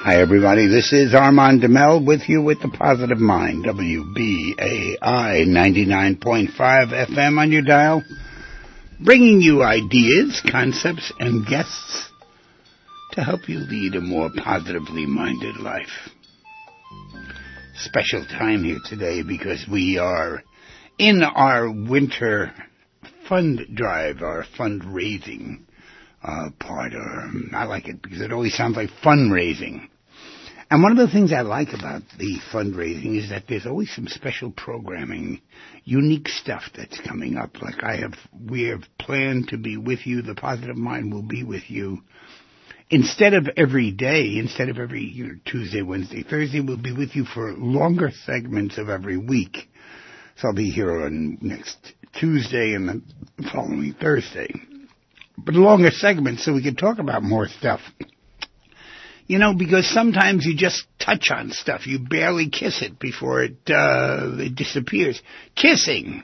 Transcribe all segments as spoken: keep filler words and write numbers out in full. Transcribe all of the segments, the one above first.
Hi, everybody. This is Armand Demel with you with the Positive Mind, W B A I ninety-nine point five F M on your dial, bringing you ideas, concepts, and guests to help you lead a more positively minded life. Special time here today because we are in our winter fund drive, our fundraising uh, part. Or I like it because it always sounds like fundraising. And one of the things I like about the fundraising is that there's always some special programming, unique stuff that's coming up. Like I have, we have planned to be with you. The Positive Mind will be with you. Instead of every day, instead of every you know, Tuesday, Wednesday, Thursday, we'll be with you for longer segments of every week. So I'll be here on next Tuesday and the following Thursday. But longer segments so we can talk about more stuff. You know, because sometimes you just touch on stuff. You barely kiss it before it, uh, it disappears. Kissing.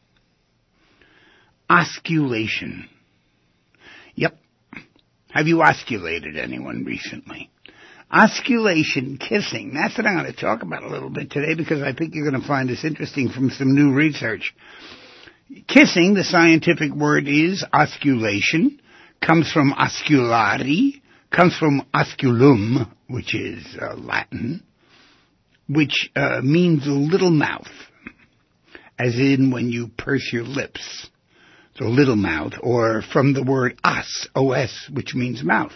Osculation. Yep. Have you osculated anyone recently? Osculation, kissing. That's what I'm going to talk about a little bit today because I think you're going to find this interesting from some new research. Kissing, the scientific word is osculation, comes from osculari, comes from osculum, which is uh, Latin, which uh, means little mouth, as in when you purse your lips, so little mouth, or from the word os, os, which means mouth,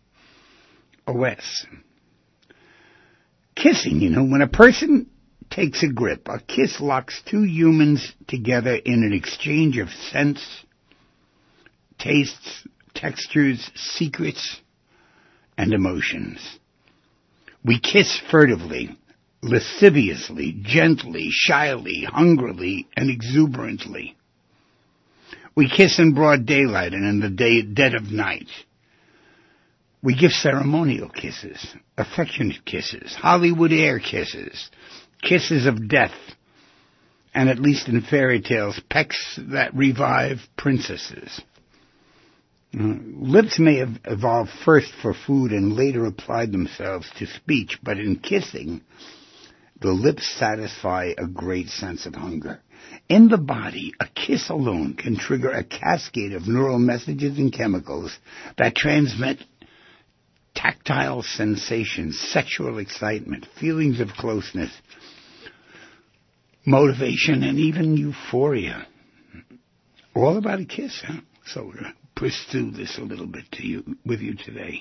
os. Kissing, you know, when a person takes a grip, a kiss locks two humans together in an exchange of scents, tastes, textures, secrets, and emotions. We kiss furtively, lasciviously, gently, shyly, hungrily, and exuberantly. We kiss in broad daylight and in the day, dead of night. We give ceremonial kisses, affectionate kisses, Hollywood air kisses, kisses of death, and at least in fairy tales, pecks that revive princesses. Uh, lips may have evolved first for food and later applied themselves to speech, but in kissing, the lips satisfy a great sense of hunger. In the body, a kiss alone can trigger a cascade of neural messages and chemicals that transmit tactile sensations, sexual excitement, feelings of closeness, motivation, and even euphoria. All about a kiss, huh? So we're going to pursue this a little bit to you, with you today.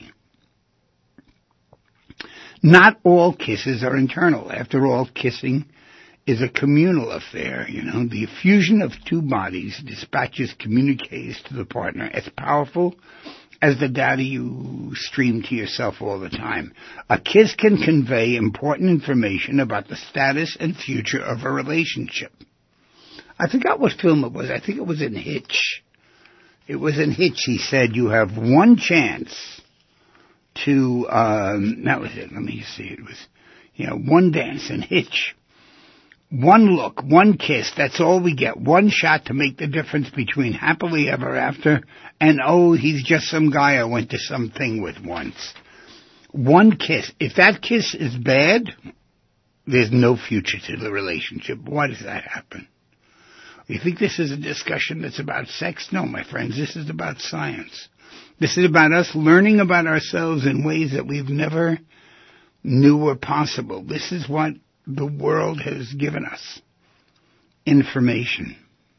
Not all kisses are internal. After all, kissing is a communal affair, you know. The fusion of two bodies dispatches communiques to the partner as powerful as the data you stream to yourself all the time. A kiss can convey important information about the status and future of a relationship. I forgot what film it was. I think it was in Hitch. It was in Hitch. He said, you have one chance to, um, that was it. Let me see. It was, you know, one dance in Hitch. One look, one kiss, that's all we get. One shot to make the difference between happily ever after and, oh, he's just some guy I went to something with once. One kiss. If that kiss is bad, there's no future to the relationship. Why does that happen? You think this is a discussion that's about sex? No, my friends, this is about science. This is about us learning about ourselves in ways that we've never knew were possible. This is what the world has given us. Information.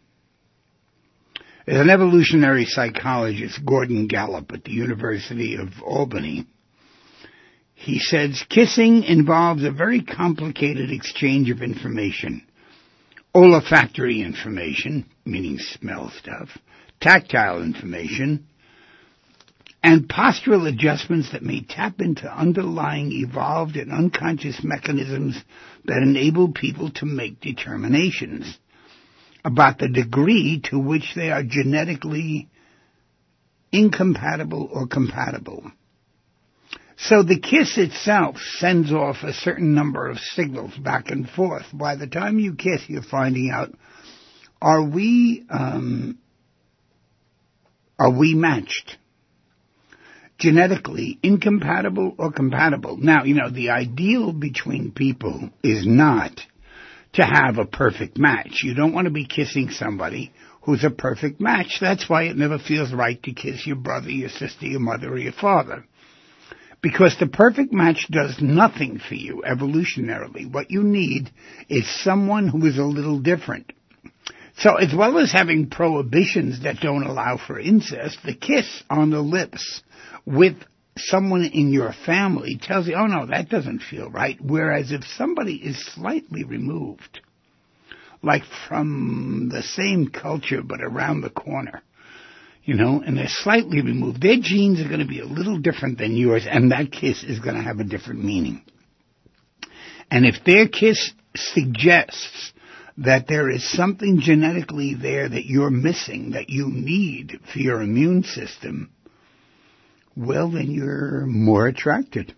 As an evolutionary psychologist, Gordon Gallup at the University of Albany, he says, kissing involves a very complicated exchange of information. Olfactory information, meaning smell stuff, tactile information, and postural adjustments that may tap into underlying evolved and unconscious mechanisms that enable people to make determinations about the degree to which they are genetically incompatible or compatible. So the kiss itself sends off a certain number of signals back and forth. By the time you kiss, you're finding out, are we, um, are we matched? genetically incompatible or compatible. Now, you know, the ideal between people is not to have a perfect match. You don't want to be kissing somebody who's a perfect match. That's why it never feels right to kiss your brother, your sister, your mother, or your father. Because the perfect match does nothing for you evolutionarily. What you need is someone who is a little different. So as well as having prohibitions that don't allow for incest, the kiss on the lips with someone in your family tells you, oh no, that doesn't feel right. Whereas if somebody is slightly removed, like from the same culture but around the corner, you know, and they're slightly removed, their genes are going to be a little different than yours, and that kiss is going to have a different meaning. And if their kiss suggests that there is something genetically there that you're missing, that you need for your immune system, well, then you're more attracted.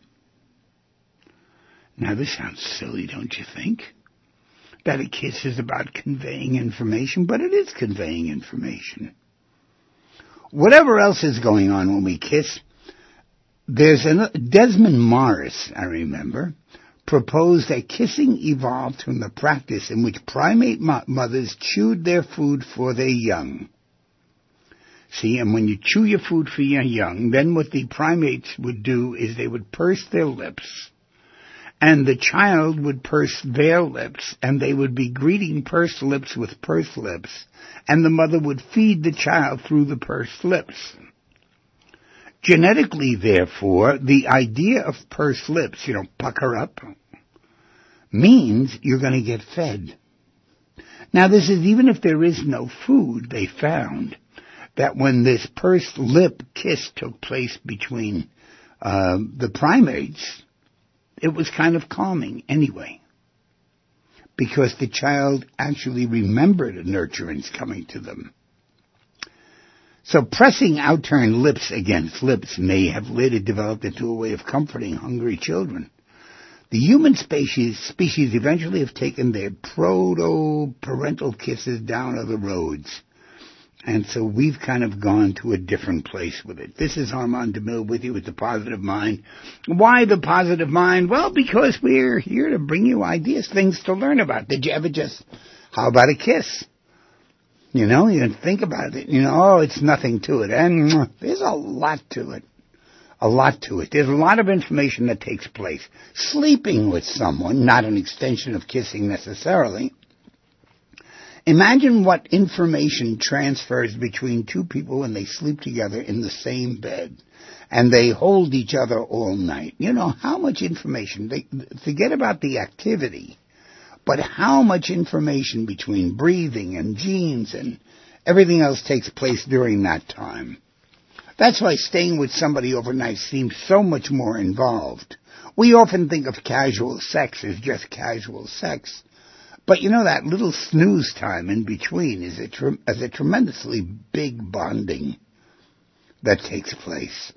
Now, this sounds silly, don't you think? That a kiss is about conveying information, but it is conveying information. Whatever else is going on when we kiss, there's a Desmond Morris, I remember, proposed that kissing evolved from the practice in which primate mo- mothers chewed their food for their young. See, and when you chew your food for your young, then what the primates would do is they would purse their lips, and the child would purse their lips, and they would be greeting pursed lips with pursed lips, and the mother would feed the child through the pursed lips. Genetically, therefore, the idea of pursed lips, you know, pucker up, means you're going to get fed. Now, this is even if there is no food. They found that when this pursed lip kiss took place between uh, the primates, it was kind of calming anyway, because the child actually remembered a nurturance coming to them. So pressing outturned lips against lips may have later developed into a way of comforting hungry children. The human species, species eventually have taken their proto-parental kisses down other roads. And so we've kind of gone to a different place with it. This is Armand DeMille with you with The Positive Mind. Why The Positive Mind? Well, because we're here to bring you ideas, things to learn about. Did you ever just, how about a kiss? You know, you think about it. You know, oh, it's nothing to it. And there's a lot to it. A lot to it. There's a lot of information that takes place. Sleeping with someone, not an extension of kissing necessarily. Imagine what information transfers between two people when they sleep together in the same bed and they hold each other all night. You know, how much information, they, forget about the activity, but how much information between breathing and genes and everything else takes place during that time. That's why staying with somebody overnight seems so much more involved. We often think of casual sex as just casual sex. But you know, that little snooze time in between is a, tre- is a tremendously big bonding that takes place.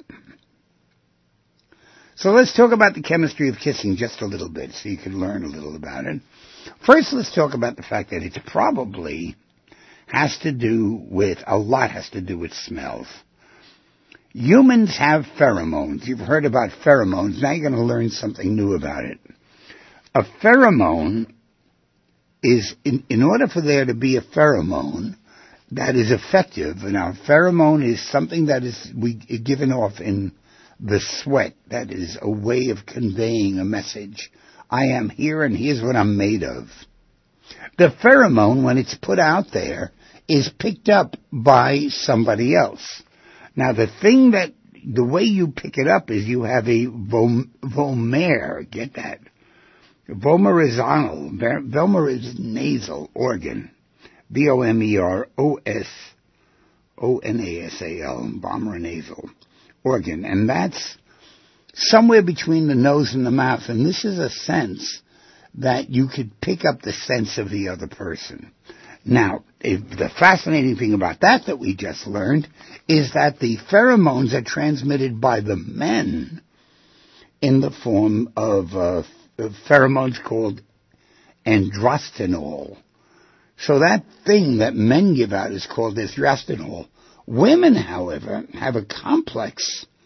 So let's talk about the chemistry of kissing just a little bit so you can learn a little about it. First, let's talk about the fact that it probably has to do with, a lot has to do with smells. Humans have pheromones. You've heard about pheromones. Now you're going to learn something new about it. A pheromone is, in, in order for there to be a pheromone that is effective, and our pheromone is something that is we given off in the sweat, that is a way of conveying a message. I am here and here's what I'm made of. The pheromone, when it's put out there, is picked up by somebody else. Now, the thing that, the way you pick it up is you have a vom, vomer, get that? Vomerizonal, vomeronasal organ, V O M E R O S O N A S A L, vomeronasal organ, and that's somewhere between the nose and the mouth, and this is a sense that you could pick up the sense of the other person. Now, if the fascinating thing about that that we just learned is that the pheromones are transmitted by the men in the form of uh, pheromones called androstenol. So that thing that men give out is called androstenol. Women, however, have a complex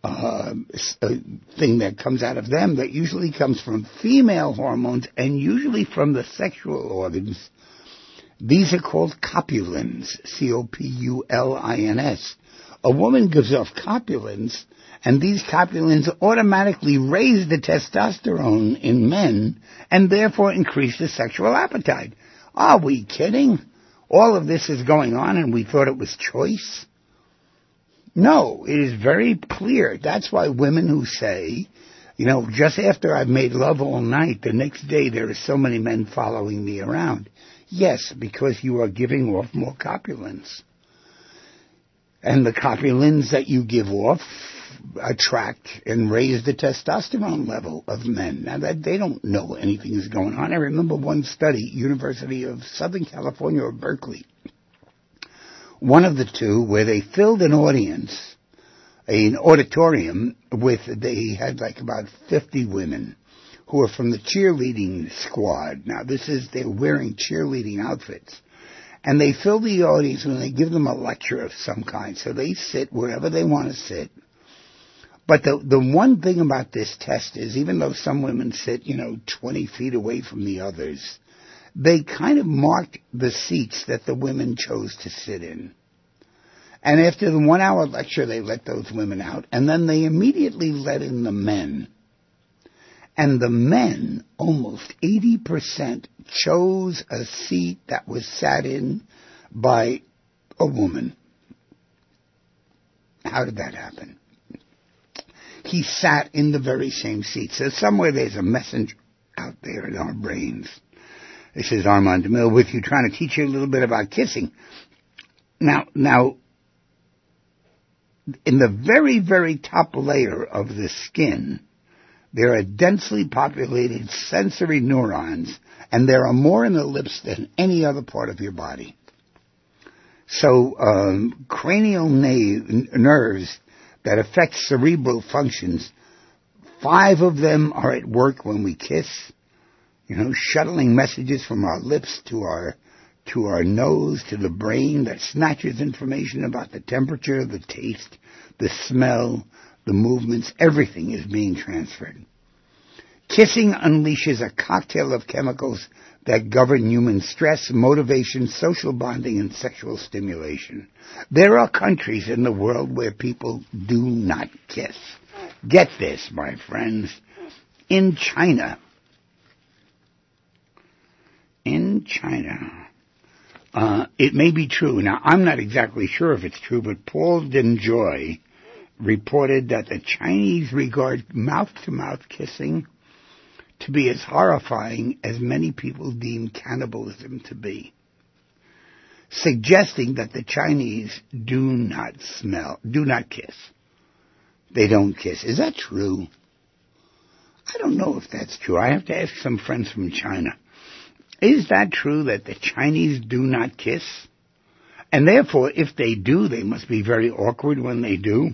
uh, thing that comes out of them that usually comes from female hormones and usually from the sexual organs. These are called copulins, C O P U L I N S. A woman gives off copulins, and these copulins automatically raise the testosterone in men and therefore increase the sexual appetite. Are we kidding? All of this is going on and we thought it was choice? No, it is very clear. That's why women who say, you know, just after I've made love all night, the next day there are so many men following me around. Yes, because you are giving off more copulins. And the copulins that you give off attract and raise the testosterone level of men. Now, that they don't know anything is going on. I remember one study, University of Southern California or Berkeley, one of the two, where they filled an audience, an auditorium with, they had like about fifty women who were from the cheerleading squad. Now, this is, they're wearing cheerleading outfits. And they fill the audience and they give them a lecture of some kind. So they sit wherever they want to sit. But the the one thing about this test is, even though some women sit, you know, twenty feet away from the others, they kind of marked the seats that the women chose to sit in. And after the one-hour lecture, they let those women out. And then they immediately let in the men. And the men, almost eighty percent, chose a seat that was sat in by a woman. How did that happen? He sat in the very same seat. So somewhere there's a messenger out there in our brains. This is Armand DeMille with you, trying to teach you a little bit about kissing. Now, now, in the very, very top layer of the skin, there are densely populated sensory neurons, and there are more in the lips than any other part of your body. So, um, cranial na- nerves that affect cerebral functions, five of them are at work when we kiss, you know, shuttling messages from our lips to our to our nose, to the brain, that snatches information about the temperature, the taste, the smell, the movements. Everything is being transferred. Kissing unleashes a cocktail of chemicals that govern human stress, motivation, social bonding, and sexual stimulation. There are countries in the world where people do not kiss. Get this, my friends. In China, in China, uh, it may be true. Now, I'm not exactly sure if it's true, but Paul Denjoy reported that the Chinese regard mouth-to-mouth kissing to be as horrifying as many people deem cannibalism to be, suggesting that the Chinese do not smell, do not kiss. They don't kiss. Is that true? I don't know if that's true. I have to ask some friends from China. Is that true that the Chinese do not kiss? And therefore, if they do, they must be very awkward when they do?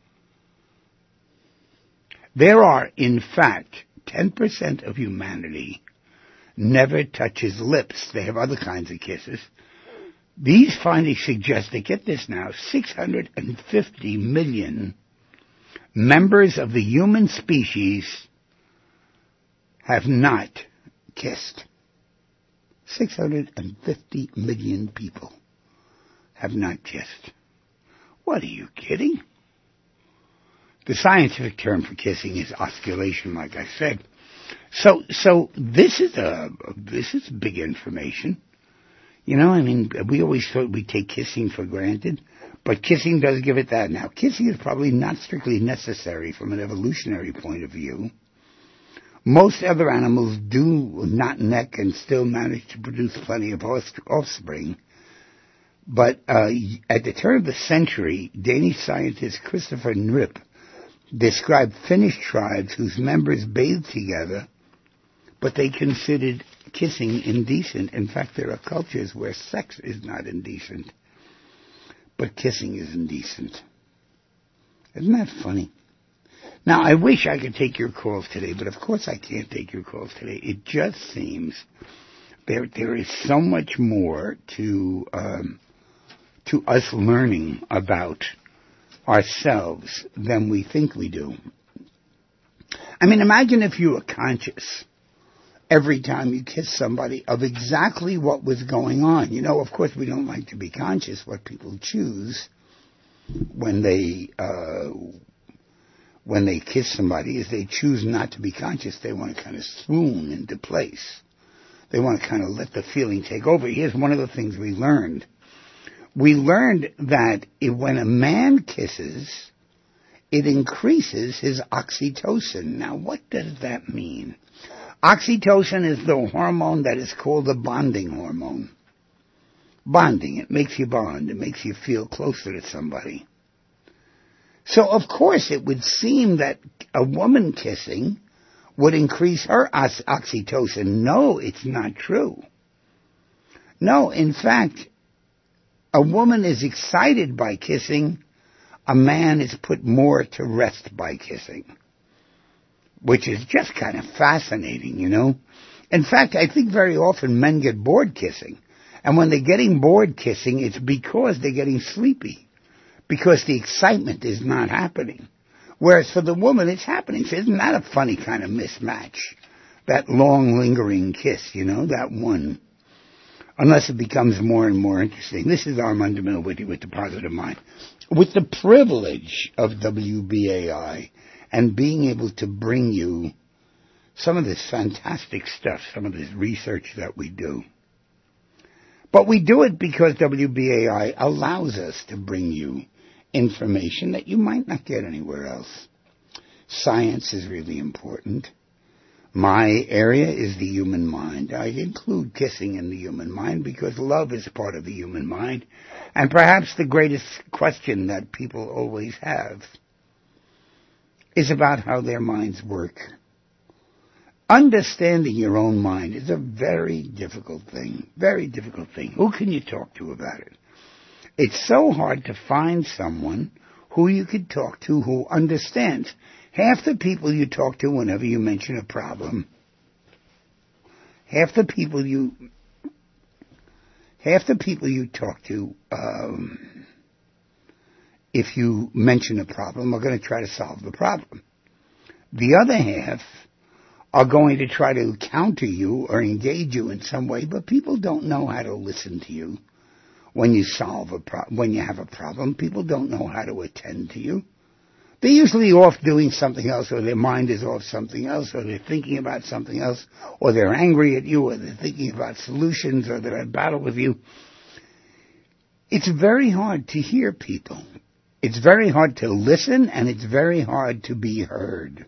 There are, in fact, ten percent of humanity never touches lips. They have other kinds of kisses. These findings suggest that, get this now, six hundred fifty million members of the human species have not kissed. six hundred fifty million people have not kissed. What, are you kidding? The scientific term for kissing is osculation, like I said. So, so this is a this is big information. You know, I mean, we always thought we take kissing for granted, but kissing does give it that. Now, kissing is probably not strictly necessary from an evolutionary point of view. Most other animals do not neck and still manage to produce plenty of offspring. But uh, at the turn of the century, Danish scientist Christopher Nrip described Finnish tribes whose members bathed together, but they considered kissing indecent. In fact, there are cultures where sex is not indecent, but kissing is indecent. Isn't that funny? Now, I wish I could take your calls today, but of course I can't take your calls today. It just seems there there is so much more to um, to us learning about ourselves than we think we do. I mean, imagine if you were conscious every time you kiss somebody of exactly what was going on. You know, of course, we don't like to be conscious. What people choose when they uh, when they kiss somebody is they choose not to be conscious. They want to kind of swoon into place. They want to kind of let the feeling take over. Here's one of the things we learned. We learned that if, when a man kisses, it increases his oxytocin. Now, what does that mean? Oxytocin is the hormone that is called the bonding hormone. Bonding, it makes you bond. It makes you feel closer to somebody. So, of course, it would seem that a woman kissing would increase her oxytocin. No, it's not true. No, in fact, a woman is excited by kissing. A man is put more to rest by kissing, which is just kind of fascinating, you know. In fact, I think very often men get bored kissing. And when they're getting bored kissing, it's because they're getting sleepy, because the excitement is not happening. Whereas for the woman, it's happening. So isn't that a funny kind of mismatch? That long, lingering kiss, you know, that one. Unless it becomes more and more interesting. This is Armand DeMille with you with the Positive Mind. With the privilege of W B A I and being able to bring you some of this fantastic stuff, some of this research that we do. But we do it because W B A I allows us to bring you information that you might not get anywhere else. Science is really important. My area is the human mind. I include kissing in the human mind because love is part of the human mind. And perhaps the greatest question that people always have is about how their minds work. Understanding your own mind is a very difficult thing. Very difficult thing. Who can you talk to about it? It's so hard to find someone who you could talk to who understands. Half the people you talk to whenever you mention a problem, half the people you, half the people you talk to, um, if you mention a problem, are going to try to solve the problem. The other half are going to try to counter you or engage you in some way, but people don't know how to listen to you when you solve a pro- when you have a problem. People don't know how to attend to you. They're usually off doing something else, or their mind is off something else, or they're thinking about something else, or they're angry at you, or they're thinking about solutions, or they're at battle with you. It's very hard to hear people. It's very hard to listen, and it's very hard to be heard.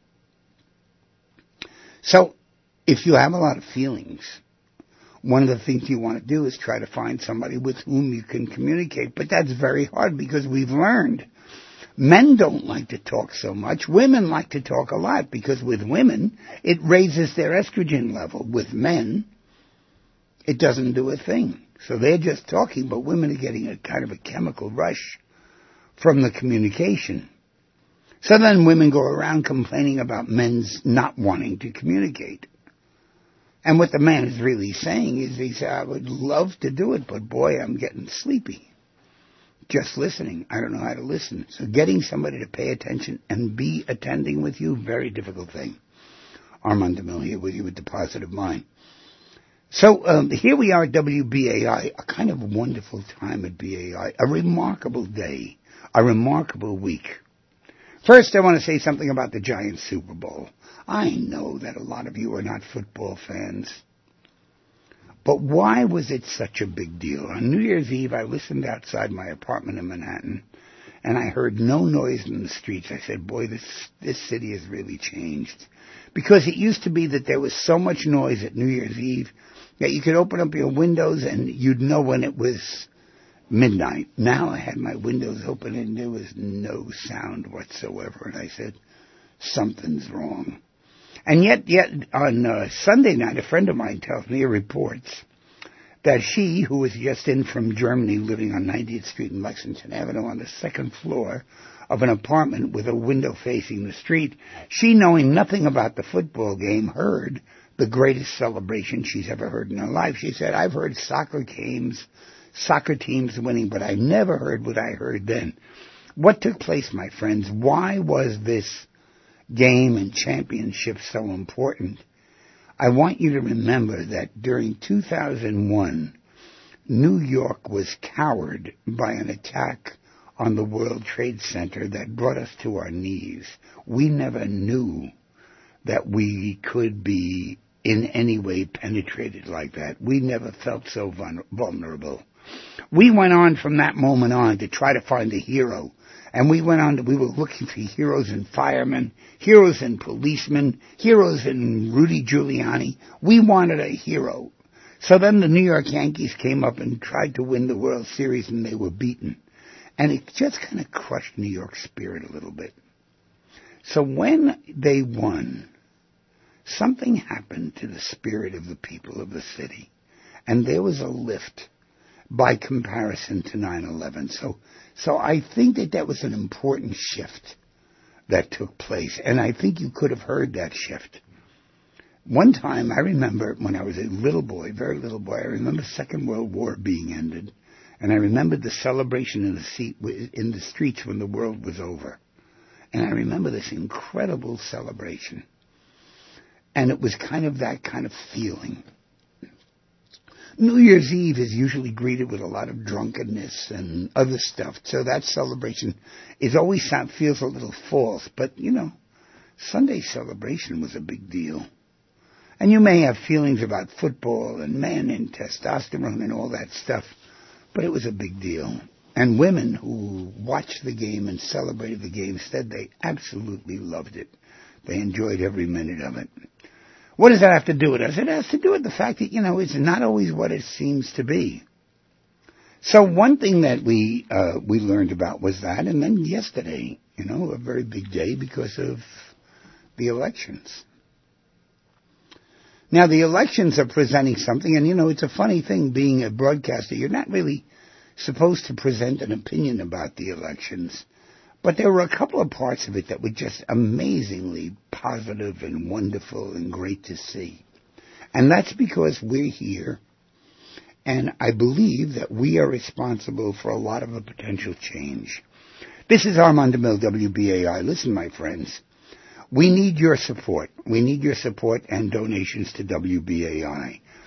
So, if you have a lot of feelings, one of the things you want to do is try to find somebody with whom you can communicate, but that's very hard because we've learned men don't like to talk so much. Women like to talk a lot because with women, it raises their estrogen level. With men, it doesn't do a thing. So they're just talking, but women are getting a kind of a chemical rush from the communication. So then women go around complaining about men's not wanting to communicate. And what the man is really saying is he said, I would love to do it, but boy, I'm getting sleepy. Just listening. I don't know how to listen. So getting somebody to pay attention and be attending with you, very difficult thing. Armand DeMille here with you with the Positive Mind. So um, here we are at W B A I, a kind of wonderful time at B A I, a remarkable day, a remarkable week. First, I want to say something about the Giants Super Bowl. I know that a lot of you are not football fans. But why was it such a big deal? On New Year's Eve, I listened outside my apartment in Manhattan, and I heard no noise in the streets. I said, boy, this this city has really changed. Because it used to be that there was so much noise at New Year's Eve that you could open up your windows and you'd know when it was midnight. Now I had my windows open and there was no sound whatsoever. And I said, something's wrong. And yet, yet on uh, Sunday night, a friend of mine tells me, reports, that she, who was just in from Germany, living on ninetieth Street and Lexington Avenue on the second floor of an apartment with a window facing the street, she, knowing nothing about the football game, heard the greatest celebration she's ever heard in her life. She said, I've heard soccer games, soccer teams winning, but I never heard what I heard then. What took place, my friends? Why was this game and championship so important? I want you to remember that during two thousand one, New York was cowered by an attack on the World Trade Center that brought us to our knees. We never knew that we could be in any way penetrated like that. We never felt so vulnerable. We went on from that moment on to try to find a hero. And we went on to, we were looking for heroes in firemen, heroes in policemen, heroes in Rudy Giuliani. We wanted a hero. So then the New York Yankees came up and tried to win the World Series, and they were beaten. And it just kind of crushed New York's spirit a little bit. So when they won, something happened to the spirit of the people of the city. And there was a lift by comparison to nine eleven. So, so I think that that was an important shift that took place. And I think you could have heard that shift. One time, I remember when I was a little boy, very little boy, I remember the Second World War being ended. And I remembered the celebration in the, seat, in the streets when the world was over. And I remember this incredible celebration. And it was kind of that kind of feeling. New Year's Eve is usually greeted with a lot of drunkenness and other stuff. So that celebration is always feels a little false. But, you know, Sunday's celebration was a big deal. And you may have feelings about football and men and testosterone and all that stuff. But it was a big deal. And women who watched the game and celebrated the game said they absolutely loved it. They enjoyed every minute of it. What does that have to do with us? It has to do with the fact that, you know, it's not always what it seems to be. So one thing that we uh, we learned about was that, and then yesterday, you know, a very big day because of the elections. Now, the elections are presenting something, and, you know, it's a funny thing being a broadcaster. You're not really supposed to present an opinion about the elections. But there were a couple of parts of it that were just amazingly positive and wonderful and great to see. And that's because we're here, and I believe that we are responsible for a lot of a potential change. This is Armand DeMille, W B A I. Listen, my friends. We need your support. We need your support and donations to W B A I.